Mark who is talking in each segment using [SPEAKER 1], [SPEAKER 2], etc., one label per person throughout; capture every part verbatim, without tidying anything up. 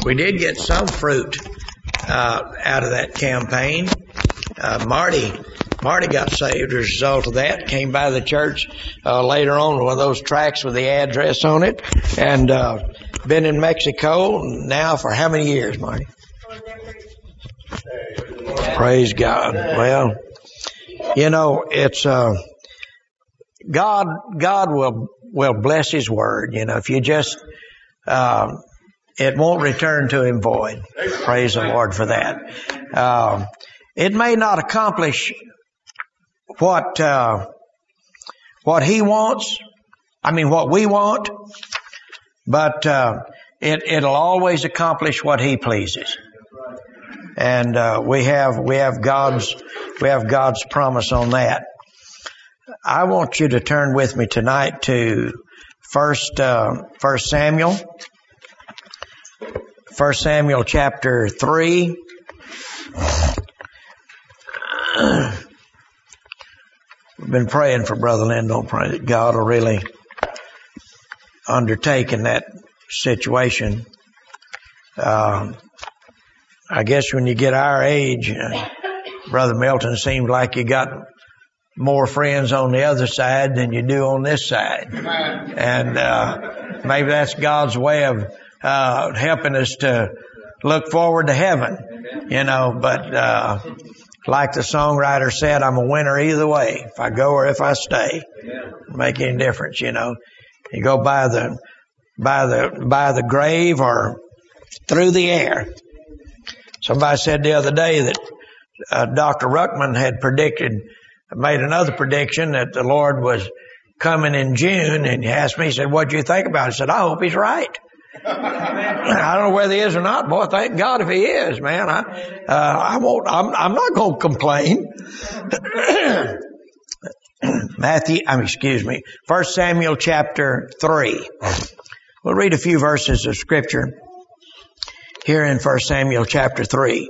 [SPEAKER 1] we did get some fruit uh, out of that campaign. Uh, Marty, Marty got saved as a result of that. Came by the church uh, later on, one of those tracts with the address on it, and uh, been in Mexico now for how many years, Marty? Praise God. Well, you know, it's uh, God. God will will bless His word. You know, if you just uh, it won't return to Him void. Praise the Lord for that. Uh, it may not accomplish what uh, what He wants. I mean, what we want, but uh, it it'll always accomplish what He pleases. And uh, we have we have God's we have God's promise on that. I want you to turn with me tonight to First uh, First Samuel, First Samuel chapter three. We've been praying for Brother Lindell, pray that God will really undertake in that situation. Uh, I guess when you get our age, uh, Brother Milton, seems like you got more friends on the other side than you do on this side. And uh, maybe that's God's way of uh, helping us to look forward to heaven, you know. But uh, like the songwriter said, I'm a winner either way, if I go or if I stay. Doesn't make any difference, you know. You go by the by the by the grave or through the air. Somebody said the other day that uh, Doctor Ruckman had predicted, made another prediction that the Lord was coming in June, and he asked me, he said, what do you think about it? I said, I hope he's right. I don't know whether he is or not. Boy, thank God if he is, man. I, uh, I won't, I'm, I'm not going to complain. Matthew, I mean, excuse me, First Samuel chapter three. We'll read a few verses of scripture here in First Samuel chapter three.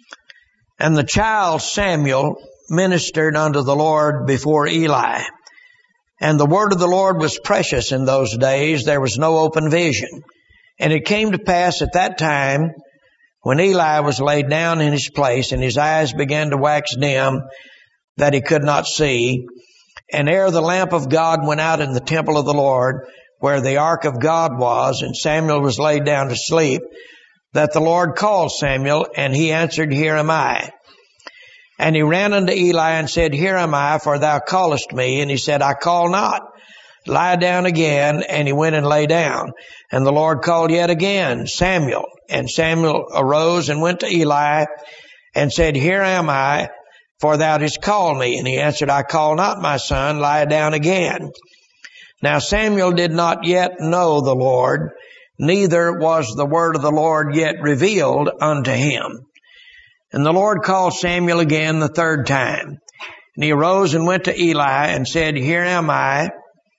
[SPEAKER 1] And the child Samuel ministered unto the Lord before Eli. And the word of the Lord was precious in those days. There was no open vision. And it came to pass at that time, when Eli was laid down in his place, and his eyes began to wax dim, that he could not see. And ere the lamp of God went out in the temple of the Lord, where the ark of God was, and Samuel was laid down to sleep, that the Lord called Samuel, and he answered, Here am I. And he ran unto Eli and said, Here am I, for thou callest me. And he said, I call not. Lie down again. And he went and lay down. And the Lord called yet again, Samuel. And Samuel arose and went to Eli and said, Here am I, for thou didst call me. And he answered, I call not, my son. Lie down again. Now Samuel did not yet know the Lord, neither was the word of the Lord yet revealed unto him. And the Lord called Samuel again the third time. And he arose and went to Eli and said, Here am I,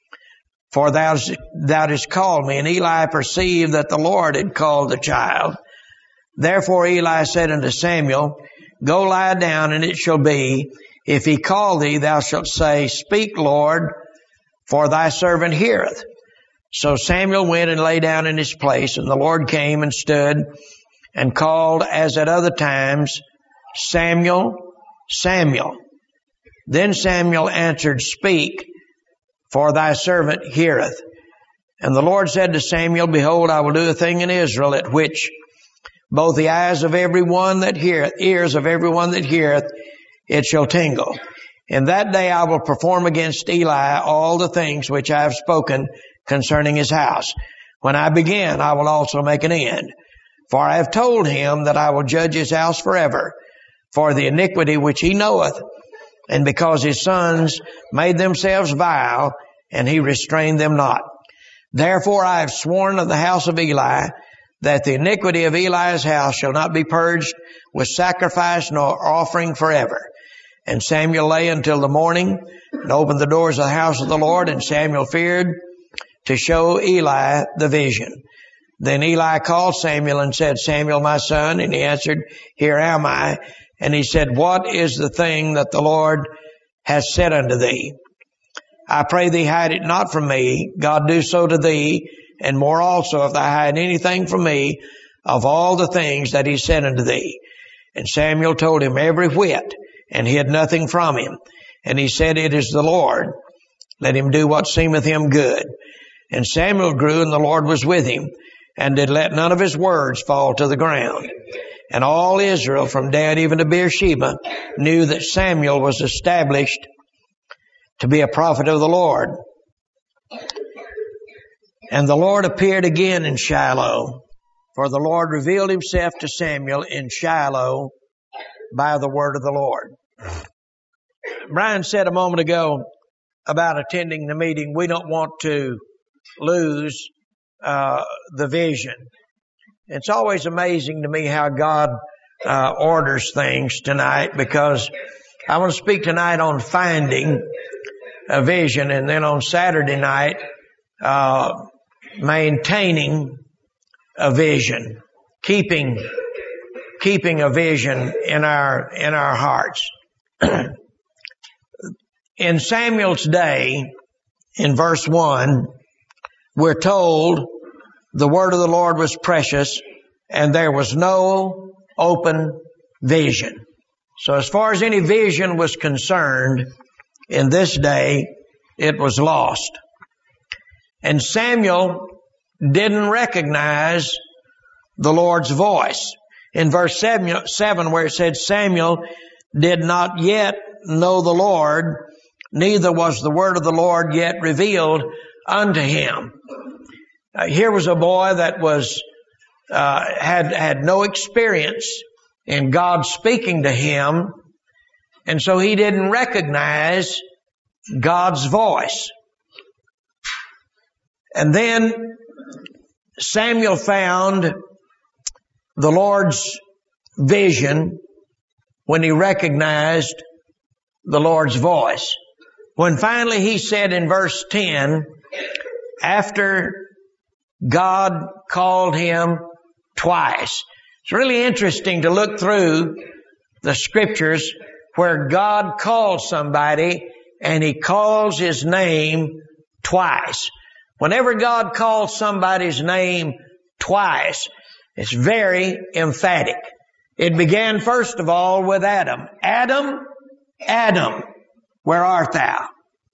[SPEAKER 1] for thou, thou didst call me. And Eli perceived that the Lord had called the child. Therefore Eli said unto Samuel, Go lie down, and it shall be, if he call thee, thou shalt say, Speak, Lord, for thy servant heareth. So Samuel went and lay down in his place, and the Lord came and stood and called as at other times, Samuel, Samuel. Then Samuel answered, Speak, for thy servant heareth. And the Lord said to Samuel, Behold, I will do a thing in Israel, at which both the eyes of every one that heareth, ears of every one that heareth, it shall tingle. In that day I will perform against Eli all the things which I have spoken concerning his house. When I begin, I will also make an end. For I have told him that I will judge his house forever for the iniquity which he knoweth, and because his sons made themselves vile, and he restrained them not. Therefore I have sworn of the house of Eli, that the iniquity of Eli's house shall not be purged with sacrifice nor offering forever. And Samuel lay until the morning, and opened the doors of the house of the Lord, and Samuel feared to show Eli the vision. Then Eli called Samuel and said, Samuel, my son. And he answered, Here am I. And he said, What is the thing that the Lord has said unto thee? I pray thee, hide it not from me. God do so to thee, and more also, if thou hide anything from me of all the things that he said unto thee? And Samuel told him every whit, and hid nothing from him. And he said, It is the Lord. Let him do what seemeth him good. And Samuel grew, and the Lord was with him, and did let none of his words fall to the ground. And all Israel, from Dan even to Beersheba, knew that Samuel was established to be a prophet of the Lord. And the Lord appeared again in Shiloh, for the Lord revealed himself to Samuel in Shiloh by the word of the Lord. Brian said a moment ago about attending the meeting, we don't want to lose uh, the vision. It's always amazing to me how God uh, orders things tonight, because I want to speak tonight on finding a vision, and then on Saturday night, uh, maintaining a vision, keeping, keeping a vision in our, in our hearts. In Samuel's day, in verse one, we're told the word of the Lord was precious, and there was no open vision. So as far as any vision was concerned, in this day, it was lost. And Samuel didn't recognize the Lord's voice. In verse seven, where it said, Samuel did not yet know the Lord, neither was the word of the Lord yet revealed unto him. Uh, here was a boy that was uh, had had no experience in God speaking to him, and so he didn't recognize God's voice. And then Samuel found the Lord's vision when he recognized the Lord's voice. When finally he said in verse ten, after God called him twice. It's really interesting to look through the scriptures where God calls somebody and he calls his name twice. Whenever God calls somebody's name twice, it's very emphatic. It began first of all with Adam. Adam, Adam, where art thou?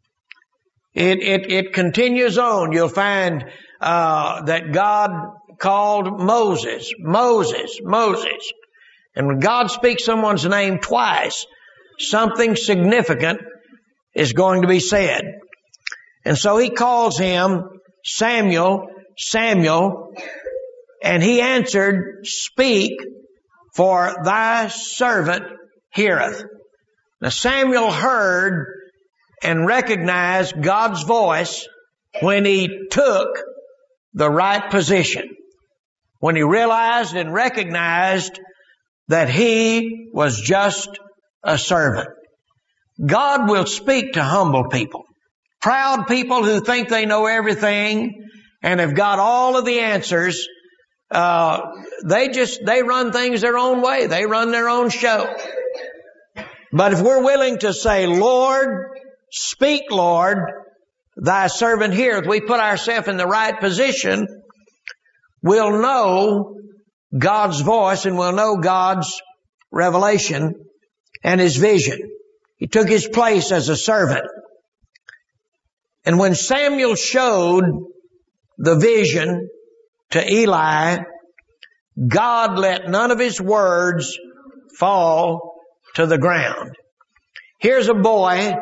[SPEAKER 1] It, it, it continues on. You'll find uh, that God called Moses, Moses, Moses. And when God speaks someone's name twice, something significant is going to be said. And so he calls him Samuel, Samuel, and he answered, Speak, for thy servant heareth. Now Samuel heard and recognized God's voice when he took the right position. When he realized and recognized that he was just a servant. God will speak to humble people. Proud people who think they know everything and have got all of the answers. Uh, they just, they run things their own way. They run their own show. But if we're willing to say, Lord, speak, Lord, thy servant heareth, we put ourselves in the right position, we'll know God's voice and we'll know God's revelation and his vision. He took his place as a servant. And when Samuel showed the vision to Eli, God let none of his words fall to the ground. Here's a boy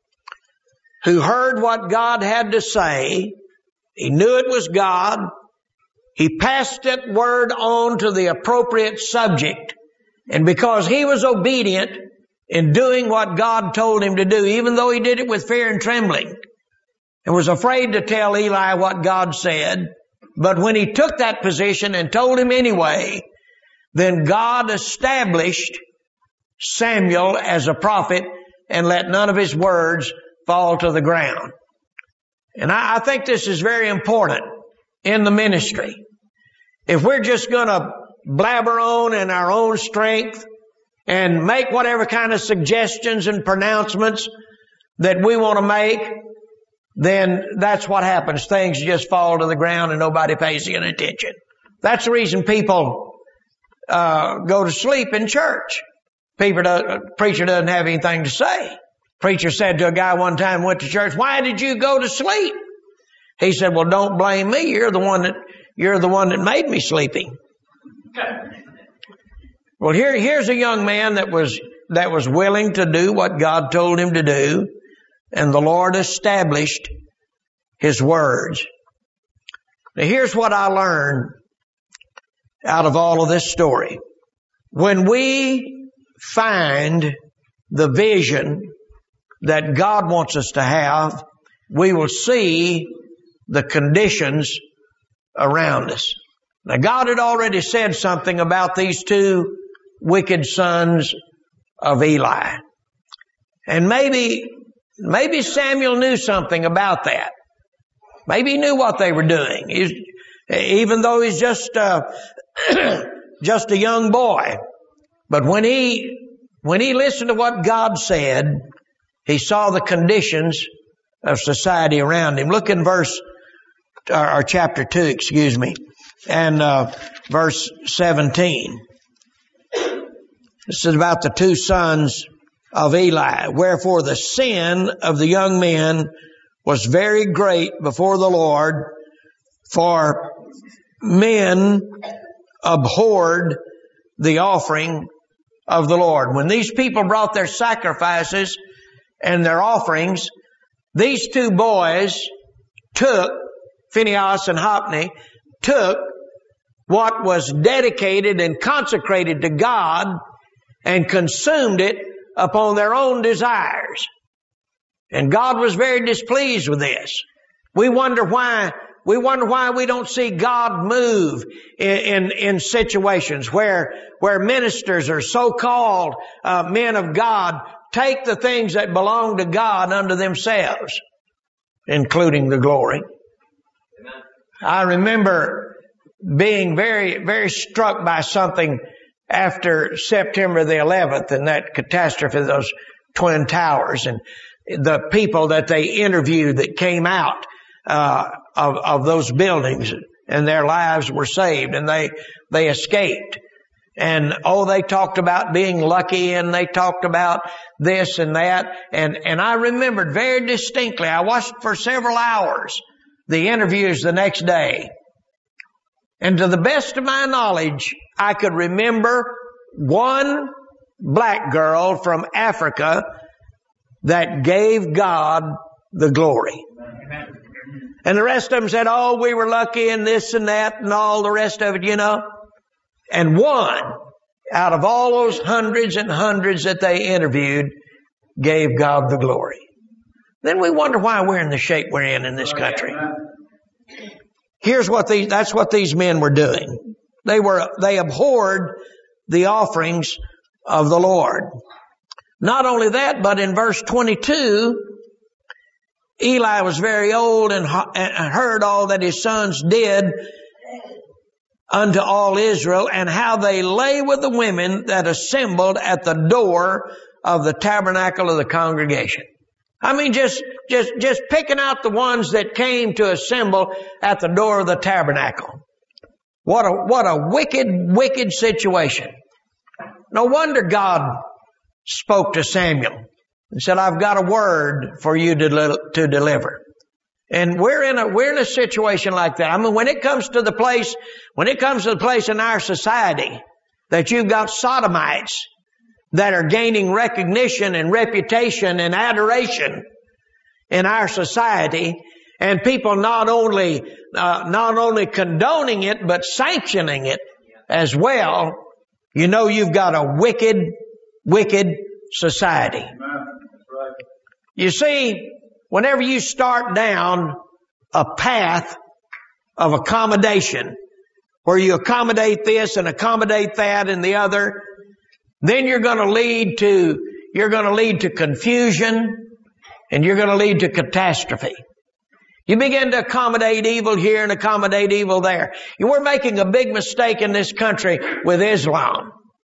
[SPEAKER 1] who heard what God had to say. He knew it was God. He passed that word on to the appropriate subject. And because he was obedient in doing what God told him to do, even though he did it with fear and trembling, and was afraid to tell Eli what God said, but when he took that position and told him anyway, then God established Samuel as a prophet and let none of his words fall to the ground. And I, I think this is very important in the ministry. If we're just going to blabber on in our own strength and make whatever kind of suggestions and pronouncements that we want to make, then that's what happens. Things just fall to the ground and nobody pays any attention. That's the reason people uh, go to sleep in church. People do, preacher doesn't have anything to say. Preacher said to a guy one time, went to church, "Why did you go to sleep?" He said, "Well, don't blame me. You're the one that you're the one that made me sleepy." Well, here here's a young man that was that was willing to do what God told him to do, and the Lord established His words. Now, here's what I learned out of all of this story. When we find the vision that God wants us to have, we will see the conditions around us. Now, God had already said something about these two wicked sons of Eli. And maybe, maybe Samuel knew something about that. Maybe he knew what they were doing. He's, even though he's just, uh, just a young boy. But when he, when he listened to what God said, he saw the conditions of society around him. Look in verse, or, or chapter two, excuse me, and, uh, verse seventeen. This is about the two sons of Eli. "Wherefore the sin of the young men was very great before the Lord, for men abhorred the offering of the Lord." When these people brought their sacrifices and their offerings, these two boys took, Phinehas and Hophni, took what was dedicated and consecrated to God and consumed it upon their own desires. And God was very displeased with this. We wonder why, we wonder why we don't see God move in, in, in situations where, where ministers or so-called uh, men of God take the things that belong to God unto themselves, including the glory. Amen. I remember being very, very struck by something after September the eleventh and that catastrophe of those Twin Towers, and the people that they interviewed that came out uh, of, of those buildings, and their lives were saved, and they they escaped. And oh, they talked about being lucky, and they talked about this and that, and and I remembered very distinctly. I watched for several hours the interviews the next day, and to the best of my knowledge, I could remember one black girl from Africa that gave God the glory. And the rest of them said, "Oh, we were lucky and this and that and all the rest of it, you know." And one out of all those hundreds and hundreds that they interviewed gave God the glory. Then we wonder why we're in the shape we're in in this country. Here's what these, that's what these men were doing. They were, they abhorred the offerings of the Lord. Not only that, but in verse twenty-two, Eli was very old and heard all that his sons did unto all Israel, and how they lay with the women that assembled at the door of the tabernacle of the congregation. I mean, just, just, just picking out the ones that came to assemble at the door of the tabernacle. What a, what a wicked, wicked situation. No wonder God spoke to Samuel and said, "I've got a word for you to, to deliver." And we're in a, we're in a situation like that. I mean, when it comes to the place, when it comes to the place in our society that you've got sodomites that are gaining recognition and reputation and adoration in our society, and people not only, uh, not only condoning it, but sanctioning it as well, you know you've got a wicked, wicked society. You see, whenever you start down a path of accommodation, where you accommodate this and accommodate that and the other, then you're going to lead to, you're going to lead to confusion, and you're going to lead to catastrophe. You begin to accommodate evil here and accommodate evil there. And we're making a big mistake in this country with Islam.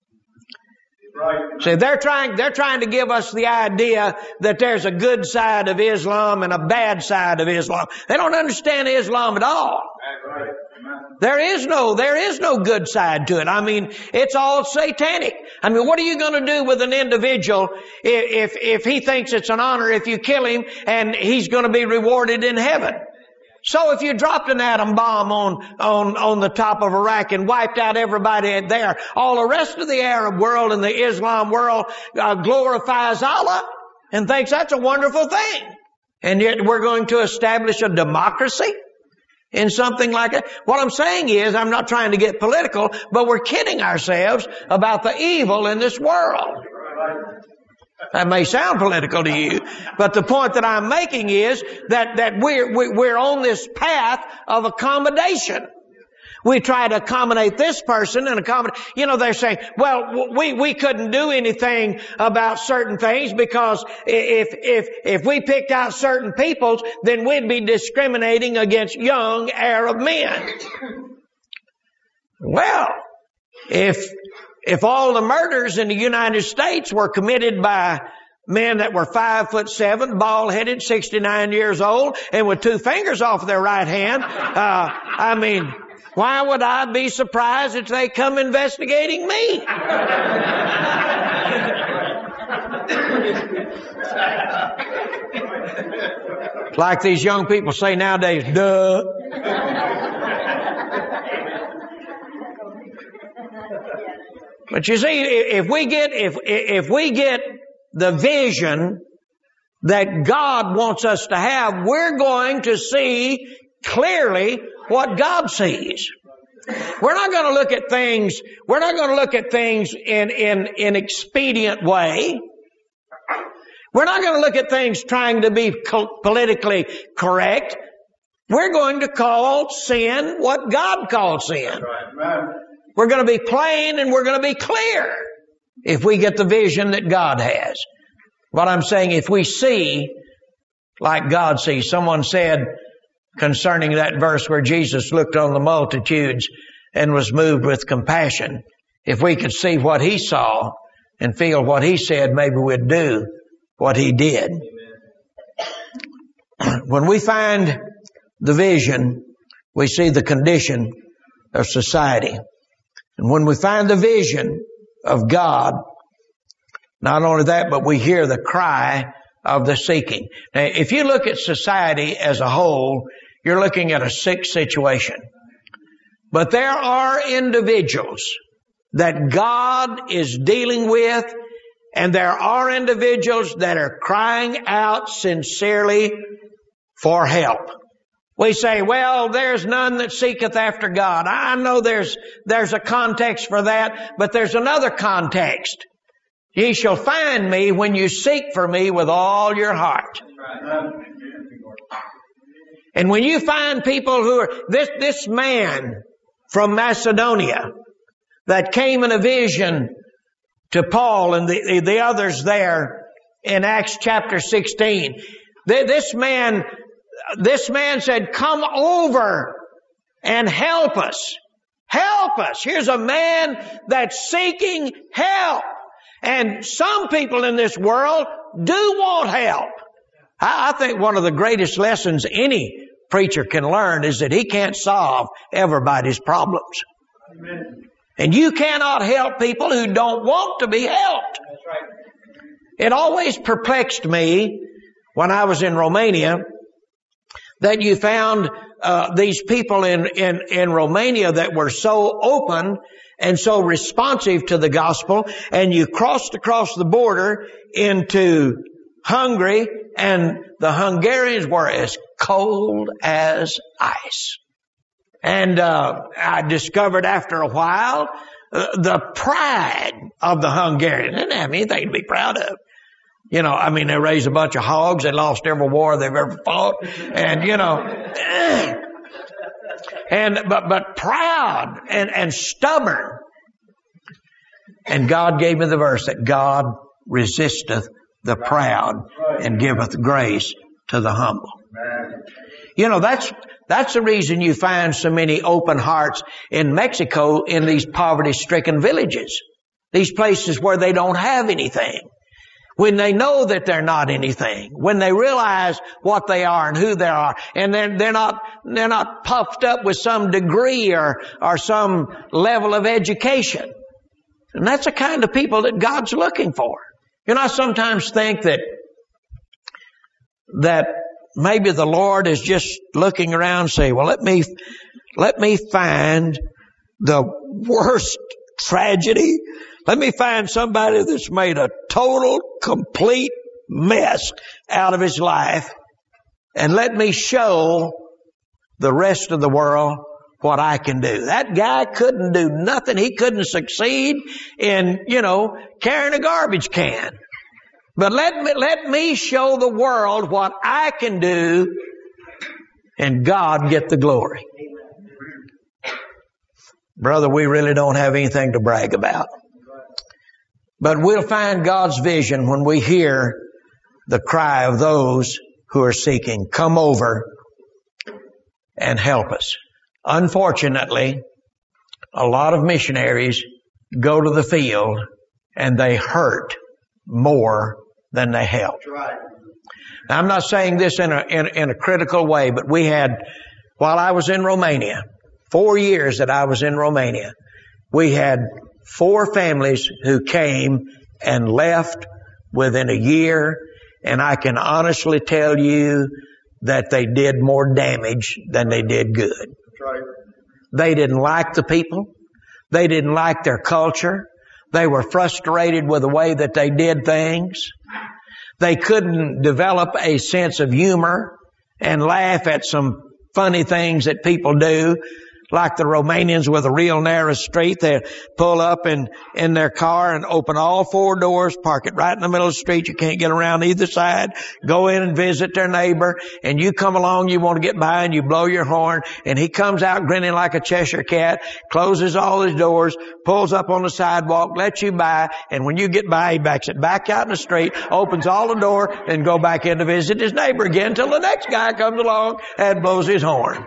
[SPEAKER 1] See, they're trying, they're trying to give us the idea that there's a good side of Islam and a bad side of Islam. They don't understand Islam at all. There is no, there is no good side to it. I mean, it's all satanic. I mean, what are you going to do with an individual if, if, if he thinks it's an honor if you kill him and he's going to be rewarded in heaven? So if you dropped an atom bomb on, on, on the top of Iraq and wiped out everybody there, all the rest of the Arab world and the Islam world uh, glorifies Allah and thinks that's a wonderful thing. And yet we're going to establish a democracy in something like that. What I'm saying is, I'm not trying to get political, but we're kidding ourselves about the evil in this world. That may sound political to you, but the point that I'm making is that, that we're, we're on this path of accommodation. We try to accommodate this person and accommodate, you know, they're saying, well, we, we couldn't do anything about certain things because if, if, if we picked out certain peoples, then we'd be discriminating against young Arab men. Well, if, if all the murders in the United States were committed by men that were five foot seven, bald-headed, sixty-nine years old, and with two fingers off their right hand, uh, I mean, why would I be surprised if they come investigating me? Like these young people say nowadays, duh. But you see, if we get, if, if we get the vision that God wants us to have, we're going to see clearly what God sees. We're not going to look at things, we're not going to look at things in, in, in expedient way. We're not going to look at things trying to be co- politically correct. We're going to call sin what God calls sin. We're going to be plain and we're going to be clear if we get the vision that God has. What I'm saying, if we see like God sees. Someone said concerning that verse where Jesus looked on the multitudes and was moved with compassion, if we could see what He saw and feel what He said, maybe we'd do what He did. When we find the vision, we see the condition of society. And when we find the vision of God, not only that, but we hear the cry of the seeking. Now, if you look at society as a whole, you're looking at a sick situation. But there are individuals that God is dealing with, and there are individuals that are crying out sincerely for help. We say, well, there's none that seeketh after God. I know there's, there's a context for that, but there's another context. Ye shall find me when you seek for me with all your heart. And when you find people who are, this, this man from Macedonia that came in a vision to Paul and the, the others there in Acts chapter sixteen, this man, this man said, come over and help us. Help us. Here's a man that's seeking help. And some people in this world do want help. I, I think one of the greatest lessons any preacher can learn is that he can't solve everybody's problems. Amen. And you cannot help people who don't want to be helped. That's right. It always perplexed me when I was in Romania that you found uh, these people in, in, in Romania that were so open and so responsive to the gospel, and you crossed across the border into Hungary, and the Hungarians were as cold as ice. And uh, I discovered after a while uh, the pride of the Hungarians. They didn't have anything to be proud of. You know, I mean, they raised a bunch of hogs. They lost every war they've ever fought. And, you know, and, but, but proud and, and stubborn. And God gave me the verse that God resisteth the proud and giveth grace to the humble. You know, that's, that's the reason you find so many open hearts in Mexico in these poverty-stricken villages. These places where they don't have anything. When they know that they're not anything, when they realize what they are and who they are, and they're, they're not, they're not puffed up with some degree or, or some level of education. And that's the kind of people that God's looking for. You know, I sometimes think that, that maybe the Lord is just looking around and saying, well, let me, let me find the worst tragedy. Let me find somebody that's made a total, complete mess out of his life, and let me show the rest of the world what I can do. That guy couldn't do nothing. He couldn't succeed in, you know, carrying a garbage can. But let me, let me show the world what I can do, and God get the glory. Brother, we really don't have anything to brag about. But we'll find God's vision when we hear the cry of those who are seeking, come over and help us. Unfortunately, a lot of missionaries go to the field and they hurt more than they help. Now, I'm not saying this in a, in, in a critical way, but we had, while I was in Romania, four years that I was in Romania, we had four families who came and left within a year, and I can honestly tell you that they did more damage than they did good. That's right. They didn't like the people. They didn't like their culture. They were frustrated with the way that they did things. They couldn't develop a sense of humor and laugh at some funny things that people do. Like the Romanians with a real narrow street, they pull up in, in their car and open all four doors, park it right in the middle of the street. You can't get around either side. Go in and visit their neighbor, and you come along, you want to get by, and you blow your horn, and he comes out grinning like a Cheshire cat, closes all his doors, pulls up on the sidewalk, lets you by, and when you get by, he backs it back out in the street, opens all the door, and go back in to visit his neighbor again until the next guy comes along and blows his horn.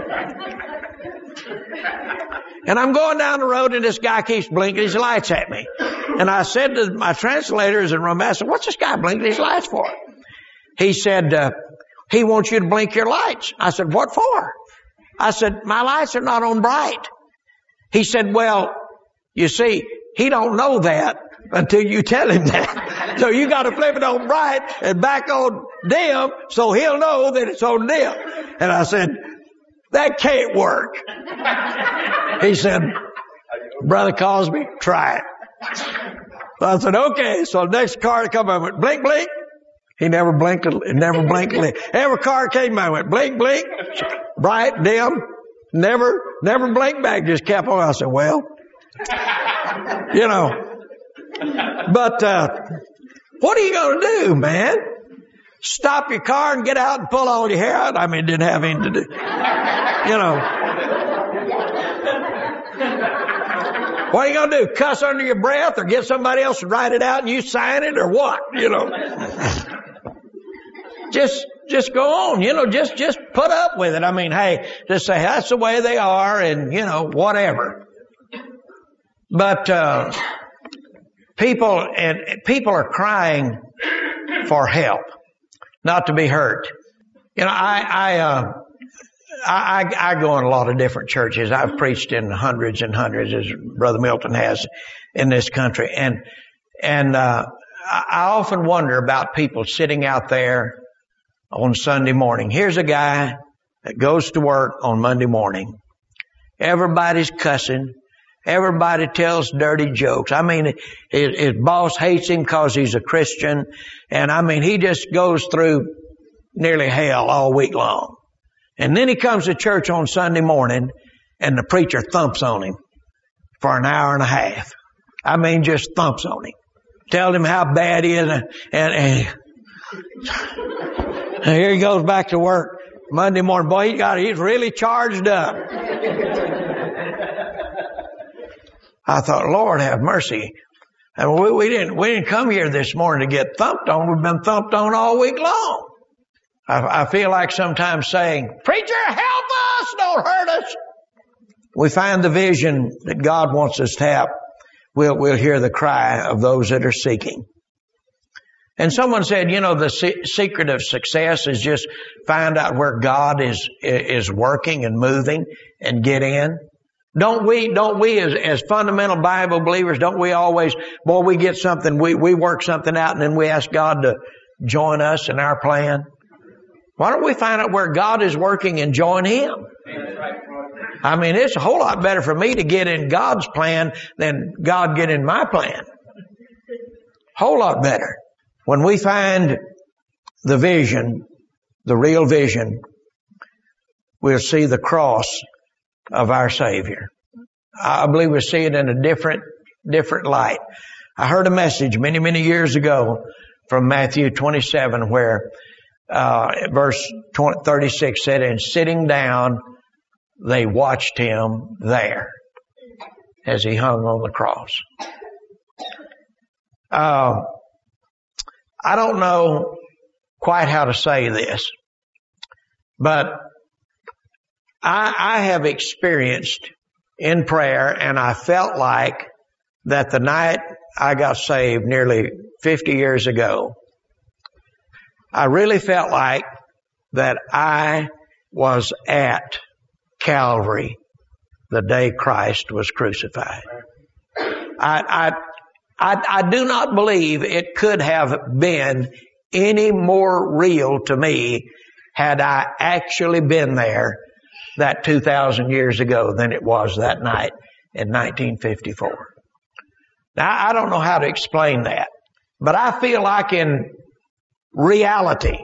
[SPEAKER 1] And I'm going down the road, and this guy keeps blinking his lights at me. And I said to my translators in Romania, I said, what's this guy blinking his lights for? He said, uh, he wants you to blink your lights. I said, what for? I said, my lights are not on bright. He said, well, you see, he don't know that until you tell him that. So you got to flip it on bright and back on dim so he'll know that it's on dim. And I said, that can't work. He said, Brother Cosby, try it. So I said, okay. So the next car to come, I went, blink, blink. He never blinked, never blinked. Every car came by, I went, blink, blink. Bright, dim. Never, never blinked back. Just kept on. I said, well, you know. But, uh, what are you going to do, man? Stop your car and get out and pull all your hair out? I mean, it didn't have anything to do. You know. What are you going to do? Cuss under your breath or get somebody else to write it out and you sign it or what? You know. Just, just go on. You know, just, just put up with it. I mean, hey, just say that's the way they are and, you know, whatever. But, uh, people, and people are crying for help. Not to be hurt. You know, I, I, uh, I, I go in a lot of different churches. I've preached in hundreds and hundreds, as Brother Milton has, in this country. And, and, uh, I often wonder about people sitting out there on Sunday morning. Here's a guy that goes to work on Monday morning. Everybody's cussing. Everybody tells dirty jokes. I mean, his, his boss hates him because he's a Christian. And I mean, he just goes through nearly hell all week long. And then he comes to church on Sunday morning and the preacher thumps on him for an hour and a half. I mean, just thumps on him. Tells him how bad he is. And, and, and, and here he goes back to work Monday morning. Boy, he got, he's really charged up. I thought, Lord have mercy. And we, we didn't, we didn't come here this morning to get thumped on. We've been thumped on all week long. I, I feel like sometimes saying, preacher, help us, don't hurt us. We find the vision that God wants us to have. We'll, we'll hear the cry of those that are seeking. And someone said, you know, the se- secret of success is just find out where God is, is working and moving and get in. Don't we, don't we as, as fundamental Bible believers, don't we always, boy, we get something, we, we work something out and then we ask God to join us in our plan? Why don't we find out where God is working and join Him? I mean, it's a whole lot better for me to get in God's plan than God get in my plan. Whole lot better. When we find the vision, the real vision, we'll see the cross of our Savior. I believe we'll see it in a different, different light. I heard a message many, many years ago from Matthew twenty-seven where uh verse thirty-six said, and sitting down, they watched Him there as He hung on the cross. Uh, I don't know quite how to say this, but I, I have experienced in prayer, and I felt like that the night I got saved nearly fifty years ago, I really felt like that I was at Calvary the day Christ was crucified. I, I, I, I do not believe it could have been any more real to me had I actually been there that two thousand years ago than it was that night in nineteen fifty-four. Now, I don't know how to explain that, but I feel like in reality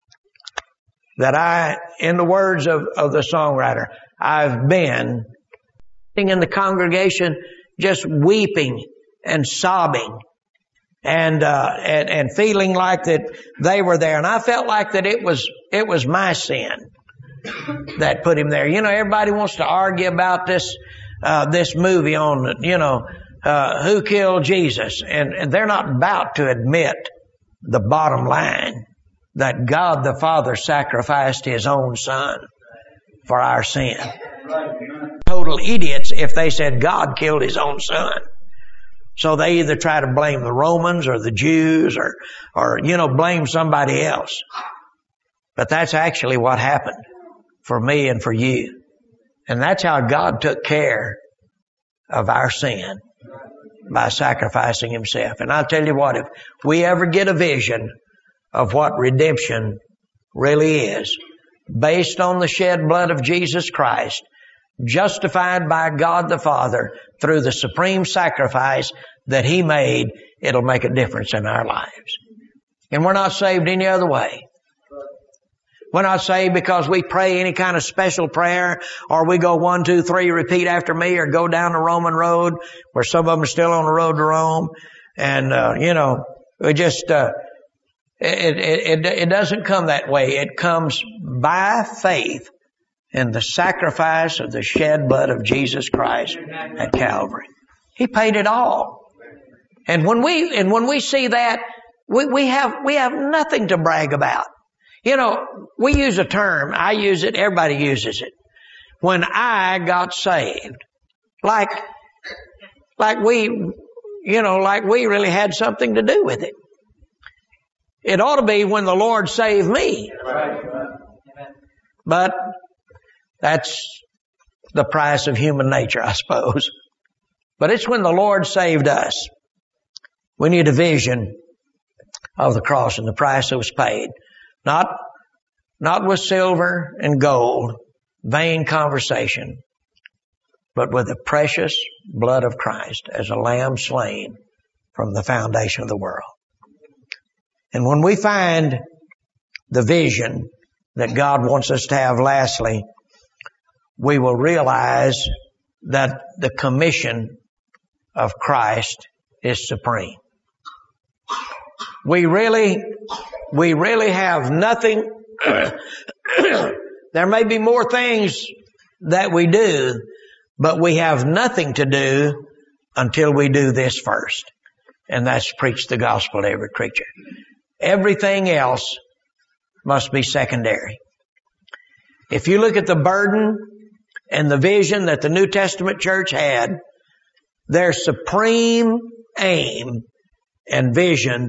[SPEAKER 1] that I, in the words of, of the songwriter, I've been in the congregation just weeping and sobbing and, uh, and, and feeling like that they were there. And I felt like that it was, it was my sin that put Him there. You know, everybody wants to argue about this, uh, this movie on, you know, uh, who killed Jesus. And, and they're not about to admit the bottom line that God the Father sacrificed His own Son for our sin. Total idiots if they said God killed His own Son. So they either try to blame the Romans or the Jews or, or, you know, blame somebody else. But that's actually what happened for me and for you. And that's how God took care of our sin, by sacrificing Himself. And I'll tell you what, if we ever get a vision of what redemption really is, based on the shed blood of Jesus Christ, justified by God the Father through the supreme sacrifice that He made, it'll make a difference in our lives. And we're not saved any other way. We're not saved because we pray any kind of special prayer, or we go one, two, three, repeat after me, or go down the Roman road, where some of them are still on the road to Rome. And, uh, you know, we just, uh, it, it, it, it doesn't come that way. It comes by faith in the sacrifice of the shed blood of Jesus Christ at Calvary. He paid it all. And when we, and when we see that, we, we have, we have nothing to brag about. You know, we use a term, I use it, everybody uses it. When I got saved, like, like we, you know, like we really had something to do with it. It ought to be when the Lord saved me. But that's the price of human nature, I suppose. But it's when the Lord saved us. We need a vision of the cross and the price that was paid. Not, not with silver and gold, vain conversation, but with the precious blood of Christ as a lamb slain from the foundation of the world. And when we find the vision that God wants us to have, lastly, we will realize that the commission of Christ is supreme. We really, we really have nothing. There may be more things that we do, but we have nothing to do until we do this first. And that's preach the gospel to every creature. Everything else must be secondary. If you look at the burden and the vision that the New Testament church had, their supreme aim and vision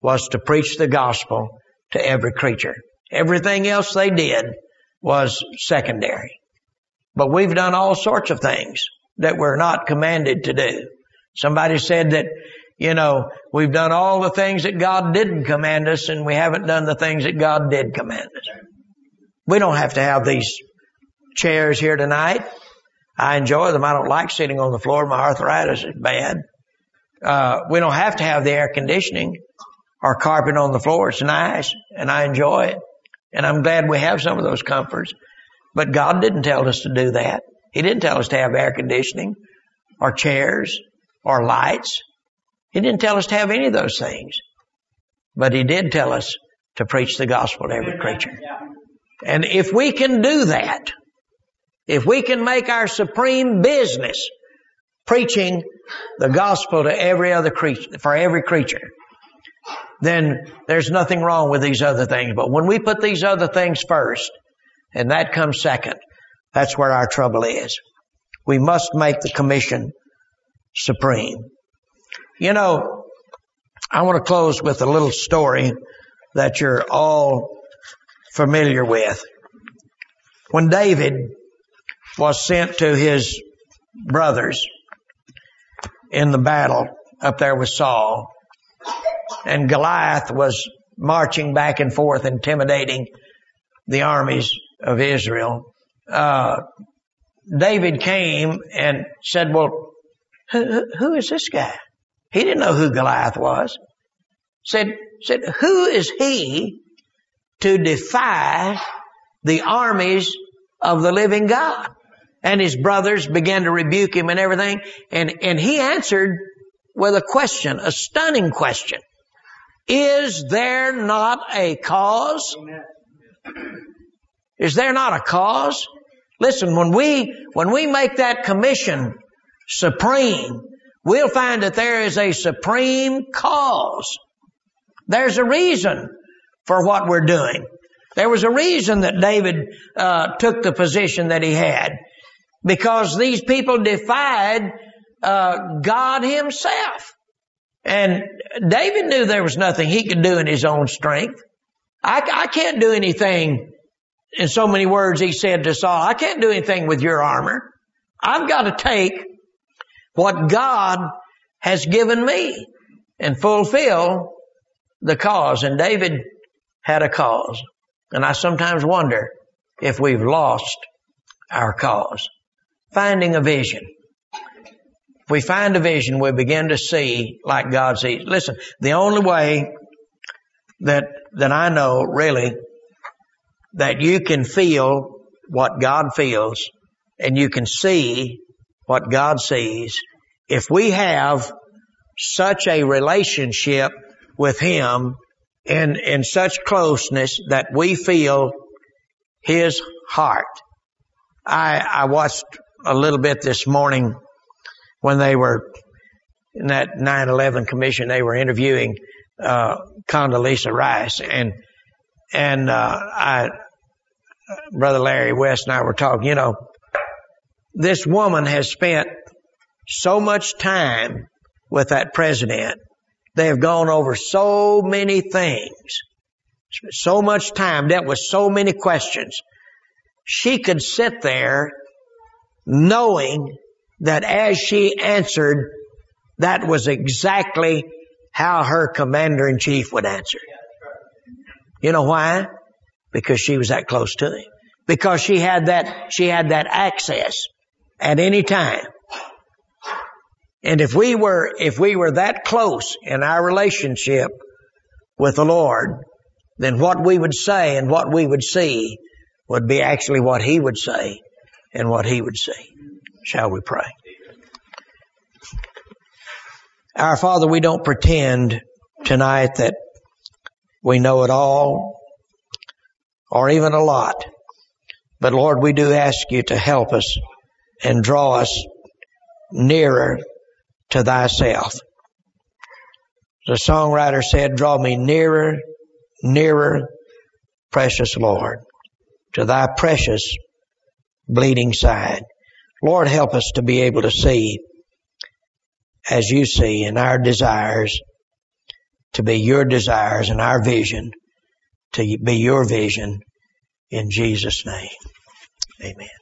[SPEAKER 1] was to preach the gospel to every creature. Everything else they did was secondary. But we've done all sorts of things that we're not commanded to do. Somebody said that, you know, we've done all the things that God didn't command us, and we haven't done the things that God did command us. We don't have to have these chairs here tonight. I enjoy them. I don't like sitting on the floor. My arthritis is bad. Uh, we don't have to have the air conditioning or carpet on the floor. It's nice, and I enjoy it. And I'm glad we have some of those comforts. But God didn't tell us to do that. He didn't tell us to have air conditioning or chairs or lights. He didn't tell us to have any of those things. But He did tell us to preach the gospel to every creature. And if we can do that, if we can make our supreme business preaching the gospel to every other creature, for every creature, then there's nothing wrong with these other things. But when we put these other things first, and that comes second, that's where our trouble is. We must make the commission supreme. You know, I want to close with a little story that you're all familiar with. When David was sent to his brothers in the battle up there with Saul, and Goliath was marching back and forth, intimidating the armies of Israel, uh, David came and said, well, who, who is this guy? He didn't know who Goliath was. Said, said, who is he to defy the armies of the living God? And his brothers began to rebuke him and everything. And, and he answered with a question, a stunning question. Is there not a cause? Is there not a cause? Listen, when we, when we make that commission supreme, we'll find that there is a supreme cause. There's a reason for what we're doing. There was a reason that David uh, took the position that he had, because these people defied uh, God Himself. And David knew there was nothing he could do in his own strength. I, I can't do anything. In so many words, he said to Saul, I can't do anything with your armor. I've got to take what God has given me and fulfill the cause. And David had a cause. And I sometimes wonder if we've lost our cause. Finding a vision. If we find a vision, we begin to see like God sees. Listen, the only way that, that I know really that you can feel what God feels and you can see what God sees, if we have such a relationship with Him in, in such closeness that we feel His heart. I, I watched a little bit this morning when they were in that nine eleven commission, they were interviewing uh, Condoleezza Rice, and and uh, I, Brother Larry West and I were talking. You know, this woman has spent so much time with that president. They have gone over so many things, so much time, dealt with so many questions. She could sit there knowing that as she answered, that was exactly how her commander-in-chief would answer. You know why? Because she was that close to him. Because she had that, she had that access at any time. And if we were, if we were that close in our relationship with the Lord, then what we would say and what we would see would be actually what He would say and what He would see. Shall we pray? Our Father, we don't pretend tonight that we know it all or even a lot. But Lord, we do ask You to help us and draw us nearer to Thyself. The songwriter said, draw me nearer, nearer, precious Lord, to Thy precious bleeding side. Lord, help us to be able to see as You see in our desires to be your desires and our vision to be your vision in Jesus' name. Amen.